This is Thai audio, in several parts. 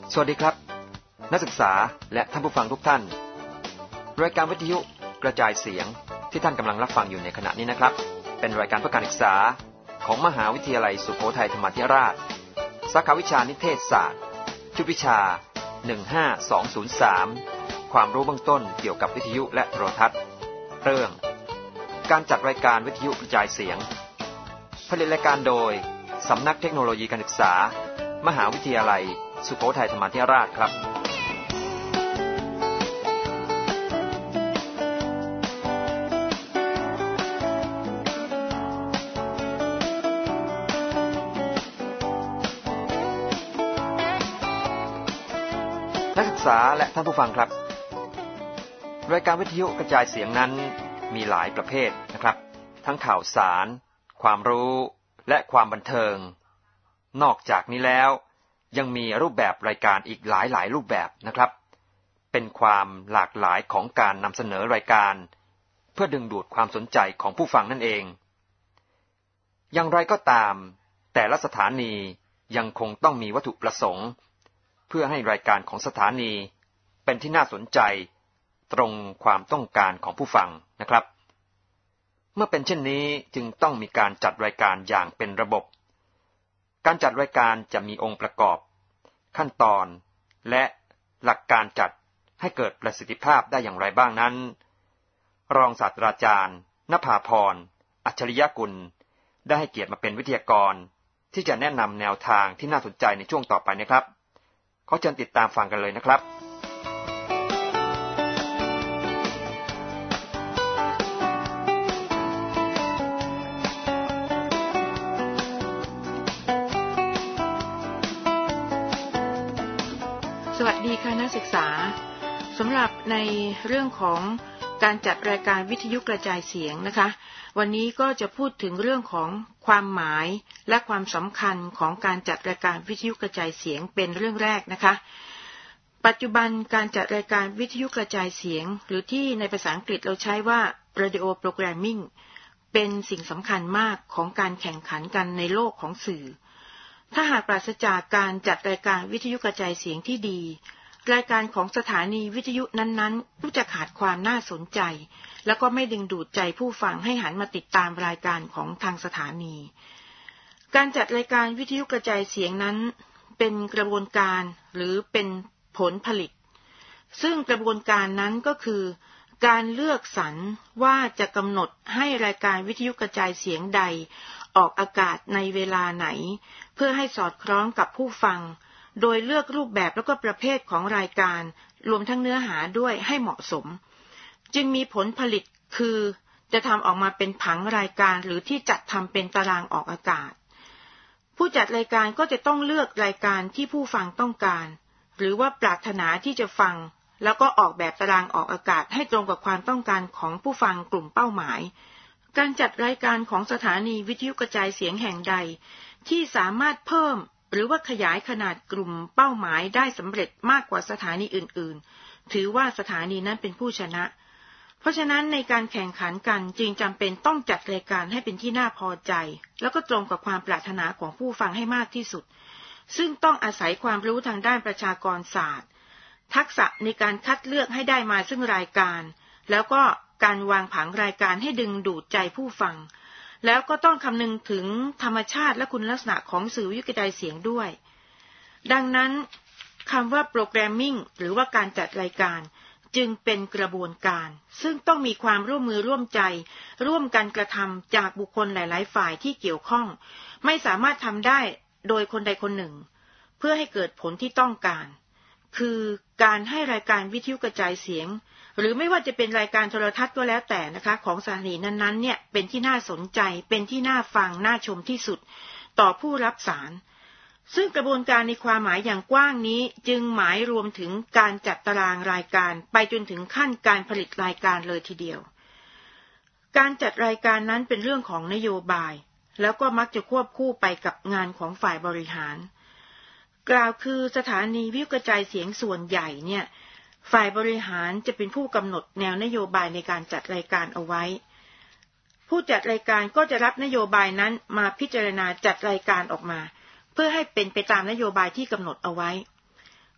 สวัสดีครับนักศึกษาและท่านผู้ฟังทุกท่านรายการวิทยุกระจายเสียงที่ท่านกำลังรับฟังอยู่ในขณะนี้นะครับเป็นรายการเพื่อการศึกษาของมหาวิทยาลัยสุโขทัยธรรมาธิราชสาขาวิชานิเทศศาสตร์ชุดวิชา15203ความรู้เบื้องต้นเกี่ยวกับวิทยุและโทรทัศน์เรื่องการจัดรายการวิทยุกระจายเสียงผลิตรายการโดยสำนักเทคโนโลยีการศึกษามหาวิทยาลัยสุโขทัยธรรมาธิราชครับนักศึกษาและท่านผู้ฟังครับรายการวิทยุกระจายเสียงนั้นมีหลายประเภทนะครับทั้งข่าวสารความรู้และความบันเทิงนอกจากนี้แล้วยังมีรูปแบบรายการอีกหลายรูปแบบนะครับเป็นความหลากหลายของการนำเสนอรายการเพื่อดึงดูดความสนใจของผู้ฟังนั่นเองอย่างไรก็ตามแต่ละสถานียังคงต้องมีวัตถุประสงค์เพื่อให้รายการของสถานีเป็นที่น่าสนใจตรงความต้องการของผู้ฟังนะครับเมื่อเป็นเช่นนี้จึงต้องมีการจัดรายการอย่างเป็นระบบการจัดรายการจะมีองค์ประกอบขั้นตอนและหลักการจัดให้เกิดประสิทธิภาพได้อย่างไรบ้างนั้นรองศาสตราจารย์ณภาพรอัจฉริยกุลได้ให้เกียรติมาเป็นวิทยากรที่จะแนะนำแนวทางที่น่าสนใจในช่วงต่อไปนะครับขอเชิญติดตามฟังกันเลยนะครับสวัสดีค่ะนักศึกษาสำหรับในเรื่องของการจัดรายการวิทยุกระจายเสียงนะคะวันนี้ก็จะพูดถึงเรื่องของความหมายและความสำคัญของการจัดรายการวิทยุกระจายเสียงเป็นเรื่องแรกนะคะปัจจุบันการจัดรายการวิทยุกระจายเสียงหรือที่ในภาษาอังกฤษเราใช้ว่า radio programming เป็นสิ่งสำคัญมากของการแข่งขันกันในโลกของสื่อถ้าหากปราศจากการจัดรายการวิทยุกระจายเสียงที่ดีรายการของสถานีวิทยุนั้นๆก็จะขาดความน่าสนใจแล้วก็ไม่ดึงดูดใจผู้ฟังให้หันมาติดตามรายการของทางสถานีการจัดรายการวิทยุกระจายเสียงนั้นเป็นกระบวนการหรือเป็นผลผลิตซึ่งกระบวนการนั้นก็คือการเลือกสรรว่าจะกำหนดให้รายการวิทยุกระจายเสียงใดออกอากาศในเวลาไหนเพื่อให้สอดคล้องกับผู้ฟังโดยเลือกรูปแบบแล้วก็ประเภทของรายการรวมทั้งเนื้อหาด้วยให้เหมาะสมจึงมีผลผลิตคือจะทำออกมาเป็นผังรายการหรือที่จัดทำเป็นตารางออกอากาศผู้จัดรายการก็จะต้องเลือกรายการที่ผู้ฟังต้องการหรือว่าปรารถนาที่จะฟังแล้วก็ออกแบบตารางออกอากาศให้ตรงกับความต้องการของผู้ฟังกลุ่มเป้าหมายการจัดรายการของสถานีวิทยุกระจายเสียงแห่งใดที่สามารถเพิ่มหรือว่าขยายขนาดกลุ่มเป้าหมายได้สำเร็จมากกว่าสถานีอื่นๆถือว่าสถานีนั้นเป็นผู้ชนะเพราะฉะนั้นในการแข่งขันกันจึงจำเป็นต้องจัดรายการให้เป็นที่น่าพอใจแล้วก็ตรงกับความปรารถนาของผู้ฟังให้มากที่สุดซึ่งต้องอาศัยความรู้ทางด้านประชากรศาสตร์ทักษะในการคัดเลือกให้ได้มาซึ่งรายการแล้วก็การวางผังรายการให้ดึงดูดใจผู้ฟังแล้วก็ต้องคำนึงถึงธรรมชาติและคุณลักษณะของสื่อวิทยุกระจายเสียงด้วยดังนั้นคำว่าโปรแกรมมิ่งหรือว่าการจัดรายการจึงเป็นกระบวนการซึ่งต้องมีความร่วมมือร่วมใจร่วมกันกระทำจากบุคคลหลายๆฝ่ายที่เกี่ยวข้องไม่สามารถทำได้โดยคนใดคนหนึ่งเพื่อให้เกิดผลที่ต้องการคือการให้รายการวิทยุกระจายเสียงหรือไม่ว่าจะเป็นรายการโทรทัศน์ก็แล้วแต่นะคะของสถานีนั้นๆเนี่ยเป็นที่น่าสนใจเป็นที่น่าฟังน่าชมที่สุดต่อผู้รับสารซึ่งกระบวนการในความหมายอย่างกว้างนี้จึงหมายรวมถึงการจัดตารางรายการไปจนถึงขั้นการผลิตรายการเลยทีเดียวการจัดรายการนั้นเป็นเรื่องของนโยบายแล้วก็มักจะควบคู่ไปกับงานของฝ่ายบริหารกล่าวคือสถานีวิทยุกระจายเสียงส่วนใหญ่เนี่ยฝ่ายบริหารจะเป็นผู้กำหนดแนวนโยบายในการจัดรายการเอาไว้ผู้จัดรายการก็จะรับนโยบายนั้นมาพิจารณาจัดรายการออกมาเพื่อให้เป็นไปตามนโยบายที่กำหนดเอาไว้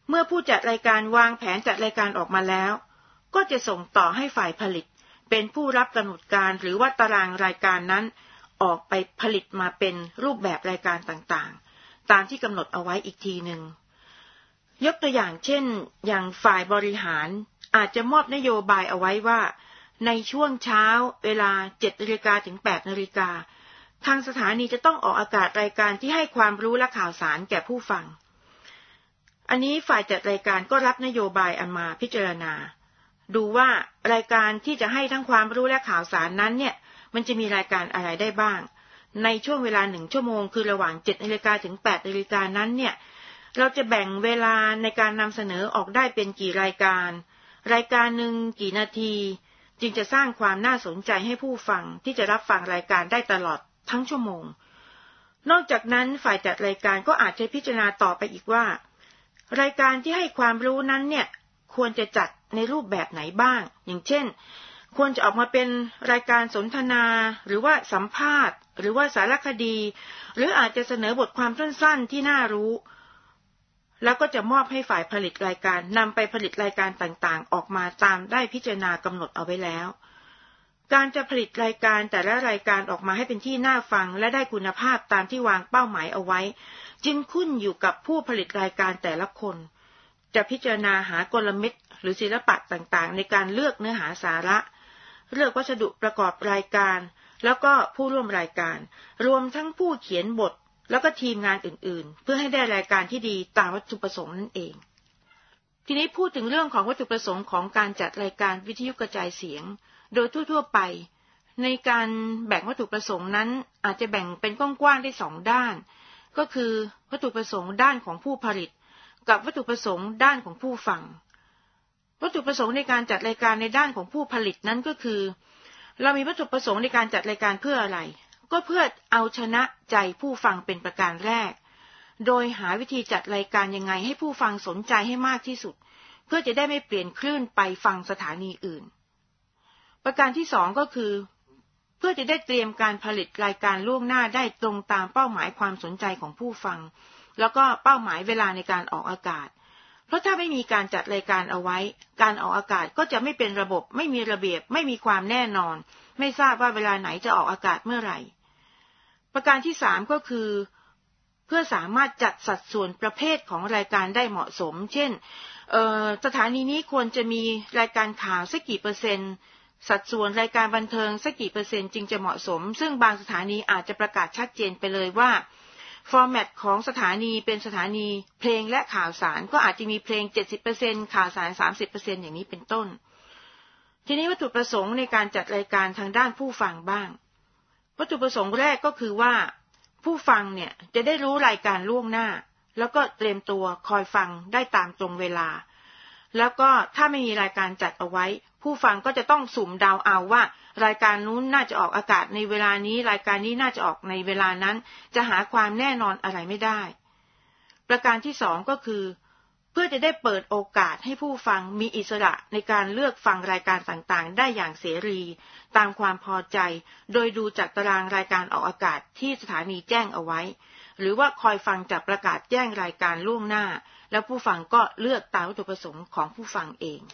เมื่อผู้จัดรายการวางแผนจัดรายการออกมาแล้วก็จะส่งต่อให้ฝ่ายผลิตเป็นผู้รับกำหนดการหรือว่าตารางรายการนั้นออกไปผลิตมาเป็นรูปแบบรายการต่างๆตามที่กำหนดเอาไว้อีกทีหนึ่งยกตัวอย่างเช่นอย่างฝ่ายบริหารอาจจะมอบนโยบายเอาไว้ว่าในช่วงเช้าเวลา 7:00 นถึง 8:00 นทางสถานีจะต้องออกอากาศรายการที่ให้ความรู้และข่าวสารแก่ผู้ฟังอันนี้ฝ่ายจัดรายการก็รับนโยบายอันมาพิจารณาดูว่ารายการที่จะให้ทั้งความรู้และข่าวสารนั้นเนี่ยมันจะมีรายการอะไรได้บ้างในช่วงเวลา1ชั่วโมงคือระหว่าง 7:00 นถึง 8:00 นนั้นเนี่ยเราจะแบ่งเวลาในการนำเสนอออกได้เป็นกี่รายการรายการหนึ่งกี่นาทีจึงจะสร้างความน่าสนใจให้ผู้ฟังที่จะรับฟังรายการได้ตลอดทั้งชั่วโมงนอกจากนั้นฝ่ายจัดรายการก็อาจจะพิจารณาต่อไปอีกว่ารายการที่ให้ความรู้นั้นเนี่ยควรจะจัดในรูปแบบไหนบ้างอย่างเช่นควรจะออกมาเป็นรายการสนทนาหรือว่าสัมภาษณ์หรือว่าสารคดีหรืออาจจะเสนอบทความสั้นๆที่น่ารู้แล้วก็จะมอบให้ฝ่ายผลิตรายการนำไปผลิตรายการต่างๆออกมาตามได้พิจารณากำหนดเอาไว้แล้วการจะผลิตรายการแต่ละรายการออกมาให้เป็นที่น่าฟังและได้คุณภาพตามที่วางเป้าหมายเอาไว้จึงขึ้นอยู่กับผู้ผลิตรายการแต่ละคนจะพิจารณาหากลเม็ดหรือศิลปะต่างๆในการเลือกเนื้อหาสาระเลือกวัสดุประกอบรายการแล้วก็ผู้ร่วมรายการรวมทั้งผู้เขียนบทแล้วก็ทีมงานอื่นๆเพื่อให้ได้รายการที่ดีตามวัตถุประสงค์นั่นเองทีนี้พูดถึงเรื่องของวัตถุประสงค์ของการจัดรายการวิทยุกระจายเสียงโดยทั่วๆไปในการแบ่งวัตถุประสงค์นั้นอาจจะแบ่งเป็นกว้างๆได้2ด้านก็คือวัตถุประสงค์ด้านของผู้ผลิตกับวัตถุประสงค์ด้านของผู้ฟังวัตถุประสงค์ในการจัดรายการในด้านของผู้ผลิตนั้นก็คือเรามีวัตถุประสงค์ในการจัดรายการเพื่ออะไรก็เพื่อเอาชนะใจผู้ฟังเป็นประการแรกโดยหาวิธีจัดรายการยังไงให้ผู้ฟังสนใจให้มากที่สุดเพื่อจะได้ไม่เปลี่ยนคลื่นไปฟังสถานีอื่นประการที่2ก็คือเพื่อจะได้เตรียมการผลิตรายการล่วงหน้าได้ตรงตามเป้าหมายความสนใจของผู้ฟังแล้วก็เป้าหมายเวลาในการออกอากาศเพราะถ้าไม่มีการจัดรายการเอาไว้การออกอากาศก็จะไม่เป็นระบบไม่มีระเบียบไม่มีความแน่นอนไม่ทราบว่าเวลาไหนจะออกอากาศเมื่อไหร่ประการที่3ก็คือเพื่อสามารถจัดสัดส่วนประเภทของรายการได้เหมาะสมเช่นสถานีนี้ควรจะมีรายการข่าวสักกี่เปอร์เซ็นต์สัดส่วนรายการบันเทิงสักกี่เปอร์เซ็นต์จึงจะเหมาะสมซึ่งบางสถานีอาจจะประกาศชัดเจนไปเลยว่าฟอร์แมตของสถานีเป็นสถานีเพลงและข่าวสารก็อาจจะมีเพลง 70% ข่าวสาร 30% อย่างนี้เป็นต้นทีนี้วัตถุประสงค์ในการจัดรายการทางด้านผู้ฟังบ้างวัตถุประสงค์แรกก็คือว่าผู้ฟังเนี่ยจะได้รู้รายการล่วงหน้าแล้วก็เตรียมตัวคอยฟังได้ตามตรงเวลาแล้วก็ถ้าไม่มีรายการจัดเอาไว้ผู้ฟังก็จะต้องสุ่มเดาเอาว่ารายการนู้นน่าจะออกอากาศในเวลานี้รายการนี้น่าจะออกในเวลานั้นจะหาความแน่นอนอะไรไม่ได้ประการที่2ก็คือเพื่อจะได้เปิดโอกาสให้ผู้ฟังมีอิสระในการเลือกฟังรายการต่างๆได้อย่างเสรีตามความพอใจโดยดูจากตารางรายการออกอากาศที่สถานีแจ้งเอาไว้หรือว่าคอยฟังจากประกาศแจ้งรายการล่วงหน้าแล้วผู้ฟังก็เลือกตามวัตถุประสงค์ของผู้ฟังเอง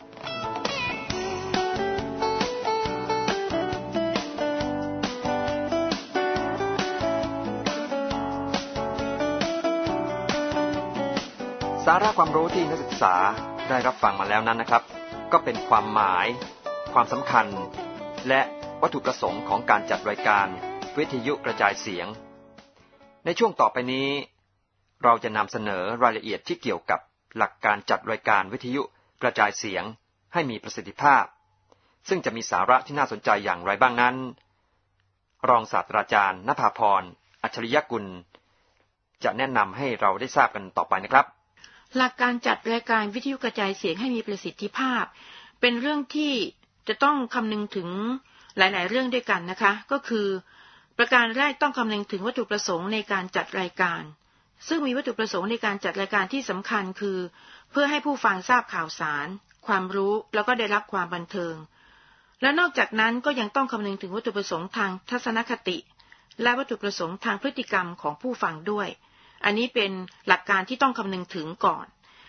สาระความรู้ที่นักศึกษาได้รับฟังมาแล้วนั้นนะครับก็เป็นความหมายความสำคัญและวัตถุประสงค์ของการจัดรายการวิทยุกระจายเสียงในช่วงต่อไปนี้เราจะนำเสนอรายละเอียดที่เกี่ยวกับหลักการจัดรายการวิทยุกระจายเสียงให้มีประสิทธิภาพซึ่งจะมีสาระที่น่าสนใจอย่างไรบ้างนั้นรองศาสตราจารย์ณภาพรอัจฉริยกุลจะแนะนำให้เราได้ทราบกันต่อไปนะครับหลักการจัดรายการวิทยุกระจายเสียงให้มีประสิทธิภาพเป็นเรื่องที่จะต้องคำนึงถึงหลายๆเรื่องด้วยกันนะคะก็คือประการแรกต้องคำนึงถึงวัตถุประสงค์ในการจัดรายการซึ่งมีวัตถุประสงค์ในการจัดรายการที่สำคัญคือเพื่อให้ผู้ฟังทราบข่าวสารความรู้แล้วก็ได้รับความบันเทิงและนอกจากนั้นก็ยังต้องคำนึงถึงวัตถุประสงค์ทางทัศนคติและวัตถุประสงค์ทางพฤติกรรมของผู้ฟังด้วยอันนี้เป็นหลักการที่ต้องคำนึงถึงก่อน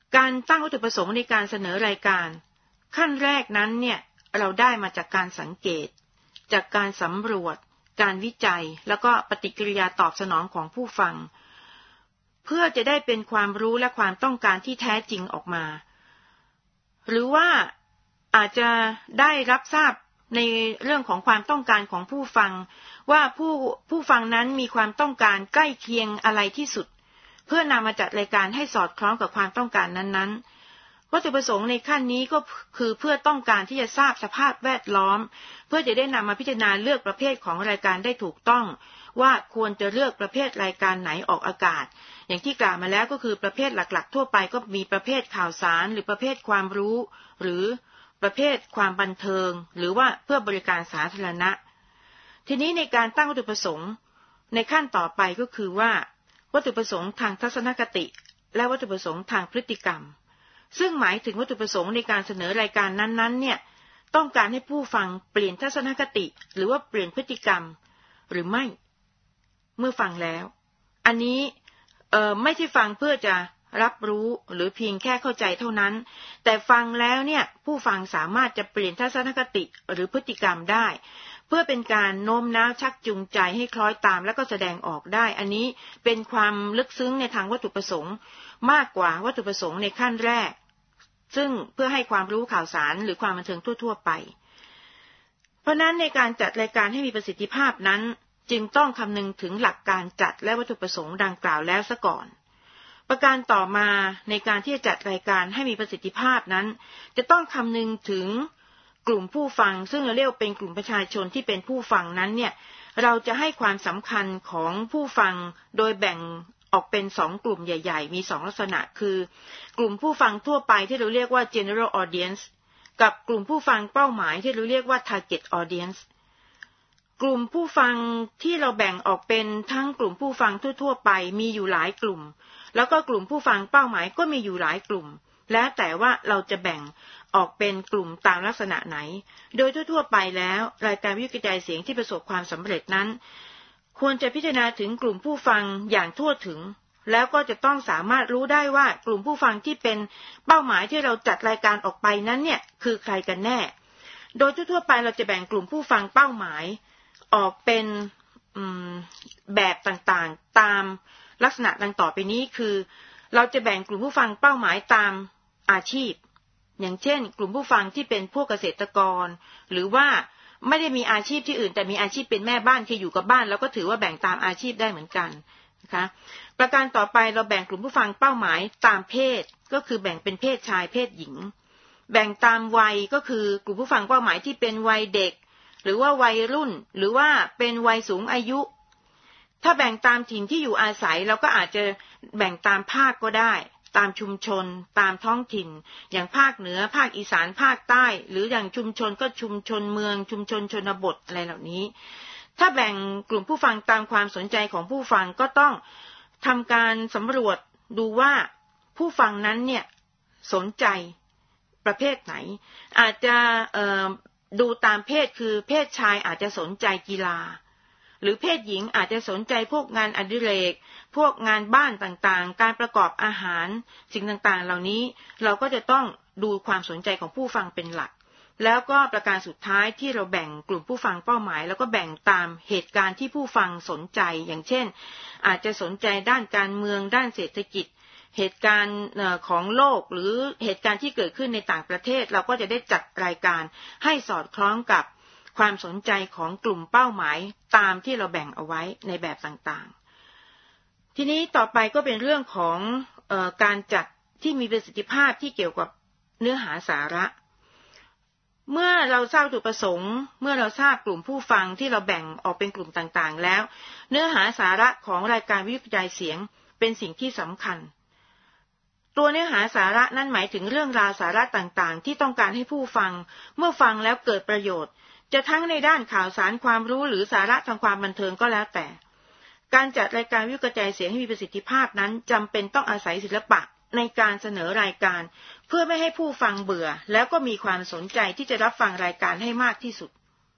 การตั้งวัตถุประสงค์ในการเสนอรายการขั้นแรกนั้นเนี่ยเราได้มาจากการสังเกตจากการสำรวจการวิจัยแล้วก็ปฏิกิริยาตอบสนองของผู้ฟังเพื่อจะได้เป็นความรู้และความต้องการที่แท้จริงออกมาหรือว่าอาจจะได้รับทราบในเรื่องของความต้องการของผู้ฟังว่าผู้ฟังนั้นมีความต้องการใกล้เคียงอะไรที่สุดเพื่อนำมาจัดรายการให้สอดคล้องกับความต้องการนั้นๆวัตถุประสงค์ในขั้นนี้ก็คือเพื่อต้องการที่จะทราบสภาพแวดล้อมเพื่อจะได้นำมาพิจารณาเลือกประเภทของรายการได้ถูกต้องว่าควรจะเลือกประเภทรายการไหนออกอากาศอย่างที่กล่าวมาแล้วก็คือประเภทหลักๆทั่วไปก็มีประเภทข่าวสารหรือประเภทความรู้หรือประเภทความบันเทิงหรือว่าเพื่อบริการสาธารณะทีนี้ในการตั้งวัตถุประสงค์ในขั้นต่อไปก็คือว่าวัตถุประสงค์ทางทัศนคติและวัตถุประสงค์ทางพฤติกรรมซึ่งหมายถึงวัตถุประสงค์ในการเสนอรายการนั้นๆเนี่ยต้องการให้ผู้ฟังเปลี่ยนทัศนคติหรือว่าเปลี่ยนพฤติกรรมหรือไม่เมื่อฟังแล้วอันนี้ไม่ใช่ฟังเพื่อจะรับรู้หรือเพียงแค่เข้าใจเท่านั้นแต่ฟังแล้วเนี่ยผู้ฟังสามารถจะเปลี่ยนทัศนคติหรือพฤติกรรมได้เพื่อเป็นการโน้มน้าวชักจูงใจให้คล้อยตามและก็แสดงออกได้อันนี้เป็นความลึกซึ้งในทางวัตถุประสงค์มากกว่าวัตถุประสงค์ในขั้นแรกซึ่งเพื่อให้ความรู้ข่าวสารหรือความบันเทิงทั่วๆไปเพราะนั้นในการจัดรายการให้มีประสิทธิภาพนั้นจึงต้องคำนึงถึงหลักการจัดและวัตถุประสงค์ดังกล่าวแล้วซะก่อนประการต่อมาในการที่จะจัดรายการให้มีประสิทธิภาพนั้นจะต้องคำนึงถึงกลุ่มผู้ฟังซึ่งเราเรียกเป็นกลุ่มประชาชนที่เป็นผู้ฟังนั้นเนี่ยเราจะให้ความสำคัญของผู้ฟังโดยแบ่งออกเป็น2กลุ่มใหญ่ๆมี2ลักษณะคือกลุ่มผู้ฟังทั่วไปที่เราเรียกว่า general audience กับกลุ่มผู้ฟังเป้าหมายที่เราเรียกว่า target audience กลุ่มผู้ฟังที่เราแบ่งออกเป็นทั้งกลุ่มผู้ฟังทั่วๆไปมีอยู่หลายกลุ่มแล้วก็กลุ่มผู้ฟังเป้าหมายก็มีอยู่หลายกลุ่มแล้วแต่ว่าเราจะแบ่งออกเป็นกลุ่มตามลักษณะไหนโดยทั่วๆไปแล้วรายการวิทยุกระจายเสียงที่ประสบความสำเร็จนั้นควรจะพิจารณาถึงกลุ่มผู้ฟังอย่างทั่วถึงแล้วก็จะต้องสามารถรู้ได้ว่ากลุ่มผู้ฟังที่เป็นเป้าหมายที่เราจัดรายการออกไปนั้นเนี่ยคือใครกันแน่โดยทั่วๆไปเราจะแบ่งกลุ่มผู้ฟังเป้าหมายออกเป็นแบบต่างๆตามลักษณะดังต่อไปนี้คือเราจะแบ่งกลุ่มผู้ฟังเป้าหมายตามอาชีพอย่างเช่นกลุ่มผู้ฟังที่เป็นพวกเกษตรกรหรือว่าไม่ได้มีอาชีพที่อื่นแต่มีอาชีพเป็นแม่บ้านคืออยู่กับบ้านแล้วก็ถือว่าแบ่งตามอาชีพได้เหมือนกันนะคะประการต่อไปเราแบ่งกลุ่มผู้ฟังเป้าหมายตามเพศก็คือแบ่งเป็นเพศชายเพศหญิงแบ่งตามวัยก็คือกลุ่มผู้ฟังเป้าหมายที่เป็นวัยเด็กหรือว่าวัยรุ่นหรือว่าเป็นวัยสูงอายุถ้าแบ่งตามถิ่นที่อยู่อาศัยเราก็อาจจะแบ่งตามภาคก็ได้ตามชุมชนตามท้องถิ่นอย่างภาคเหนือภาคอีสานภาคใต้หรืออย่างชุมชนก็ชุมชนเมืองชุมชนชนบทอะไรเหล่านี้ถ้าแบ่งกลุ่มผู้ฟังตามความสนใจของผู้ฟังก็ต้องทำการสำรวจดูว่าผู้ฟังนั้นเนี่ยสนใจประเภทไหนอาจจะดูตามเพศคือเพศชายอาจจะสนใจกีฬาหรือเพศหญิงอาจจะสนใจพวกงานอดิเรกพวกงานบ้านต่างๆการประกอบอาหารสิ่งต่างๆเหล่านี้เราก็จะต้องดูความสนใจของผู้ฟังเป็นหลักแล้วก็ประการสุดท้ายที่เราแบ่งกลุ่มผู้ฟังเป้าหมายแล้วก็แบ่งตามเหตุการณ์ที่ผู้ฟังสนใจอย่างเช่นอาจจะสนใจด้านการเมืองด้านเศรษฐกิจเหตุการณ์ของโลกหรือเหตุการณ์ที่เกิดขึ้นในต่างประเทศเราก็จะได้จัดรายการให้สอดคล้องกับความสนใจของกลุ่มเป้าหมายตามที่เราแบ่งเอาไว้ในแบบต่างๆทีนี้ต่อไปก็เป็นเรื่องของการจัดที่มีประสิทธิภาพที่เกี่ยวกับเนื้อหาสาระเมื่อเราทราบจุดประสงค์เมื่อเราทราบกลุ่มผู้ฟังที่เราแบ่งออกเป็นกลุ่มต่างๆแล้วเนื้อหาสาระของรายการวิทยุกระจายเสียงเป็นสิ่งที่สำคัญตัวเนื้อหาสาระนั่นหมายถึงเรื่องราวสาระต่างๆที่ต้องการให้ผู้ฟังเมื่อฟังแล้วเกิดประโยชน์จะทั้งในด้านข่าวสารความรู้หรือสาระทางความบันเทิงก็แล้วแต่การจัดรายการวิทยุกระจายเสียงให้มีประสิทธิภาพนั้นจำเป็นต้องอาศัยศิลปะในการเสนอรายการเพื่อไม่ให้ผู้ฟังเบื่อแล้วก็มีความสนใจที่จะรับฟังรายการให้มากที่สุด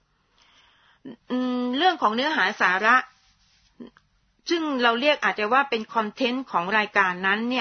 เรื่องของเนื้อหาสาระซึ่งเราเรียกอาจจะว่าเป็นคอนเทนต์ของรายการนั้นเนี่ย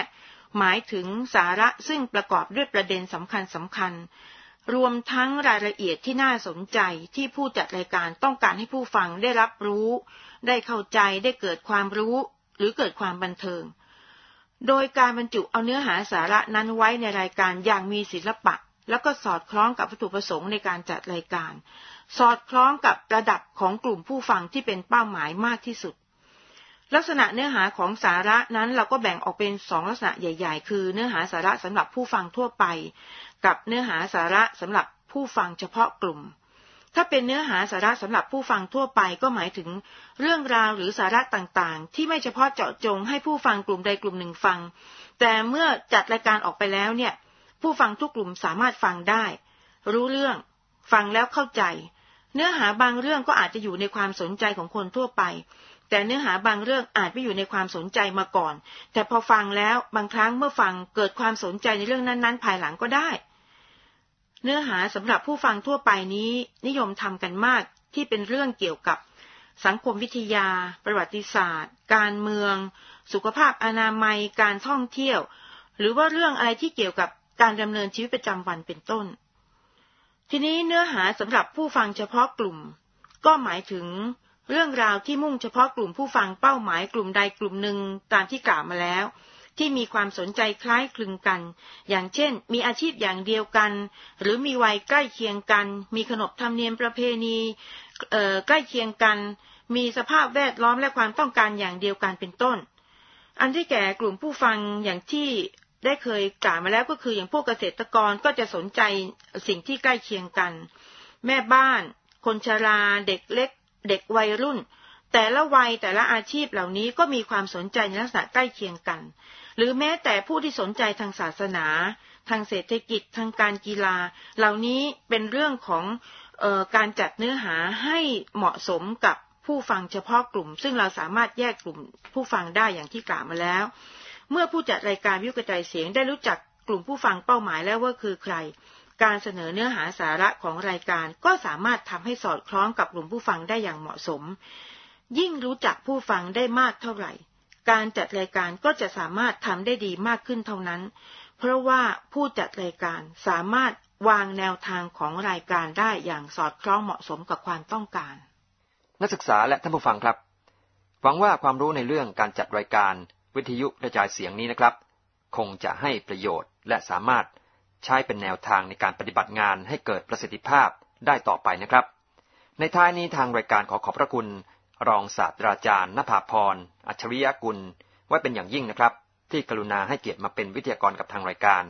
หมายถึงสาระซึ่งประกอบด้วยประเด็นสำคัญรวมทั้งรายละเอียดที่น่าสนใจที่ผู้จัดรายการต้องการให้ผู้ฟังได้รับรู้ได้เข้าใจได้เกิดความรู้หรือเกิดความบันเทิงโดยการบรรจุเอาเนื้อหาสาระนั้นไว้ในรายการอย่างมีศิลปะแล้วก็สอดคล้องกับวัตถุประสงค์ในการจัดรายการสอดคล้องกับระดับของกลุ่มผู้ฟังที่เป็นเป้าหมายมากที่สุดลักษณะเนื้อหาของสาระนั้นเราก็แบ่งออกเป็น2ลักษณะใหญ่ๆคือเนื้อหาสาระสำหรับผู้ฟังทั่วไปกับเนื้อหาสาระสำหรับผู้ฟังเฉพาะกลุ่มถ้าเป็นเนื้อหาสาระสำหรับผู้ฟังทั่วไปก็หมายถึงเรื่องราวหรือสาระต่างๆที่ไม่เฉพาะเจาะจงให้ผู้ฟังกลุ่มใดกลุ่มหนึ่งฟังแต่เมื่อจัดรายการออกไปแล้วเนี่ยผู้ฟังทุกกลุ่มสามารถฟังได้รู้เรื่องฟังแล้วเข้าใจเนื้อหาบางเรื่องก็อาจจะอยู่ในความสนใจของคนทั่วไปแต่เนื้อหาบางเรื่องอาจไม่อยู่ในความสนใจมาก่อนแต่พอฟังแล้วบางครั้งเมื่อฟังเกิดความสนใจในเรื่องนั้นๆภายหลังก็ได้เนื้อหาสำหรับผู้ฟังทั่วไปนี้นิยมทำกันมากที่เป็นเรื่องเกี่ยวกับสังคมวิทยาประวัติศาสตร์การเมืองสุขภาพอนามัยการท่องเที่ยวหรือว่าเรื่องอะไรที่เกี่ยวกับการดำเนินชีวิตประจำวันเป็นต้นทีนี้เนื้อหาสำหรับผู้ฟังเฉพาะกลุ่มก็หมายถึงเรื่องราวที่มุ่งเฉพาะกลุ่มผู้ฟังเป้าหมายกลุ่มใดกลุ่มหนึ่งตามที่กล่าวมาแล้วที่มีความสนใจคล้ายคลึงกันอย่างเช่นมีอาชีพอย่างเดียวกันหรือมีวัยใกล้เคียงกันมีขนบธรรมเนียมประเพณีใกล้เคียงกันมีสภาพแวดล้อมและความต้องการอย่างเดียวกันเป็นต้นอันที่แก่กลุ่มผู้ฟังอย่างที่ได้เคยกล่าวมาแล้วก็คืออย่างพวกเกษตรกรก็จะสนใจสิ่งที่ใกล้เคียงกันแม่บ้านคนชราเด็กเล็กเด็กวัยรุ่นแต่ละวัยแต่ละอาชีพเหล่านี้ก็มีความสนใจในลักษณะใกล้เคียงกันหรือแม้แต่ผู้ที่สนใจทางศาสนาทางเศรษฐกิจทางการกีฬาเหล่านี้เป็นเรื่องของการจัดเนื้อหาให้เหมาะสมกับผู้ฟังเฉพาะกลุ่มซึ่งเราสามารถแยกกลุ่มผู้ฟังได้อย่างที่กล่าวมาแล้วเมื่อผู้จัดรายการวิทยุกระจายเสียงได้รู้จักกลุ่มผู้ฟังเป้าหมายแล้วว่าคือใครการเสนอเนื้อหาสาระของรายการก็สามารถทำให้สอดคล้องกับกลุ่มผู้ฟังได้อย่างเหมาะสมยิ่งรู้จักผู้ฟังได้มากเท่าไหร่การจัดรายการก็จะสามารถทำได้ดีมากขึ้นเท่านั้นเพราะว่าผู้จัดรายการสามารถวางแนวทางของรายการได้อย่างสอดคล้องเหมาะสมกับความต้องการนักศึกษาและท่านผู้ฟังครับหวังว่าความรู้ในเรื่องการจัดรายการวิทยุกระจายเสียงนี้นะครับคงจะให้ประโยชน์และสามารถใช้เป็นแนวทางในการปฏิบัติงานให้เกิดประสิทธิภาพได้ต่อไปนะครับในท้ายนี้ทางรายการขอบพระคุณรองศาสตราจารย์ณภาพรอัจฉริยกุลไว้เป็นอย่างยิ่งนะครับที่กรุณาให้เกียรติมาเป็นวิทยากรกับทางรายการ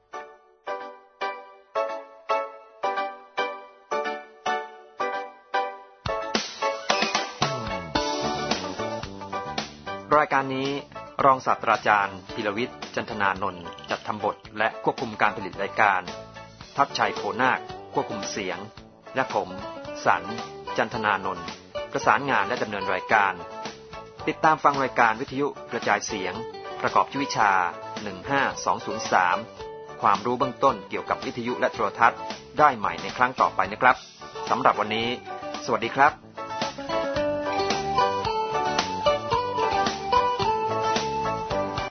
รายการนี้รองศาสตราจารย์พิรวิทย์จันทนานนท์จัดทำบทและควบคุมการผลิตรายการทัพชัยโพนาคควบคุมเสียงและผมสันจันทนานนท์ประสานงานและดำเนินรายการติดตามฟังรายการวิทยุกระจายเสียงประกอบวิชา15203ความรู้เบื้องต้นเกี่ยวกับวิทยุและโทรทัศน์ได้ใหม่ในครั้งต่อไปนะครับสำหรับวันนี้สวัสดีครับ